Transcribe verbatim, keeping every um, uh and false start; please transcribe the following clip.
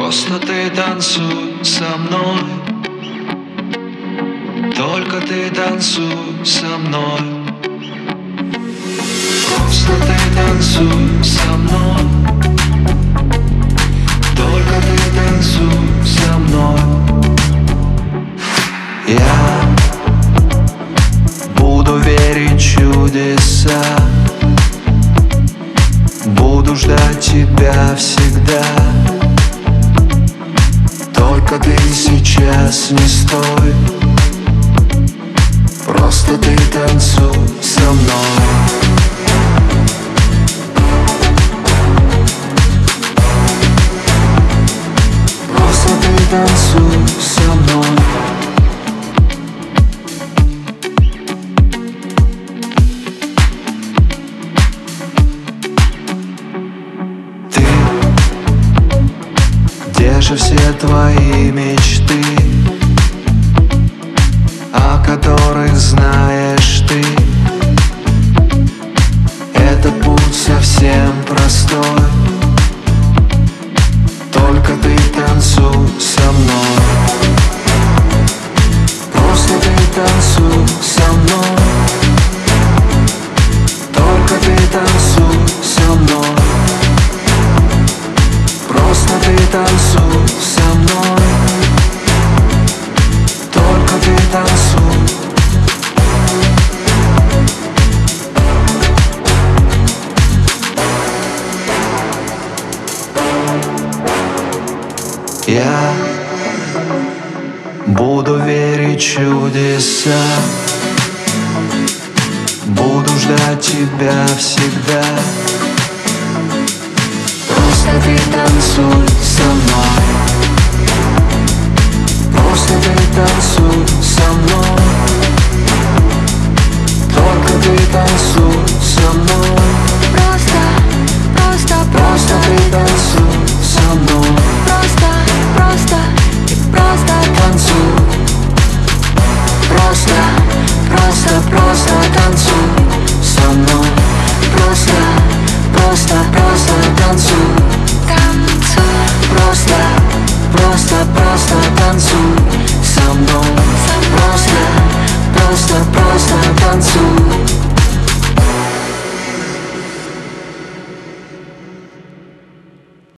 Просто ты танцуй со мной, только ты танцуй со мной. Просто ты танцуй со мной, только ты танцуй со мной. Я буду верить в чудеса, буду ждать тебя всегда. Только ты сейчас не стой, просто ты танцуй со мной. Просто ты танцуй со мной. Ты, где же все твои мечты, о которых знаешь ты? Этот путь совсем простой, только ты танцуй со мной. Просто ты танцуй со мной, только ты танцуй со мной. Просто ты танцуй со мной, только ты танцуй. Я буду верить в чудеса, буду ждать тебя всегда. Просто ты танцуй со мной, просто ты танцуй со мной, только ты танцуй со мной. Просто, просто, Просто просто ты танцуй со мной. Просто, просто, и просто Танцуй, просто, просто, просто танцуй со мной. Просто, просто, просто танцуй. танцуй Просто, просто, просто танцуй со мной. Просто, просто, просто танцуй.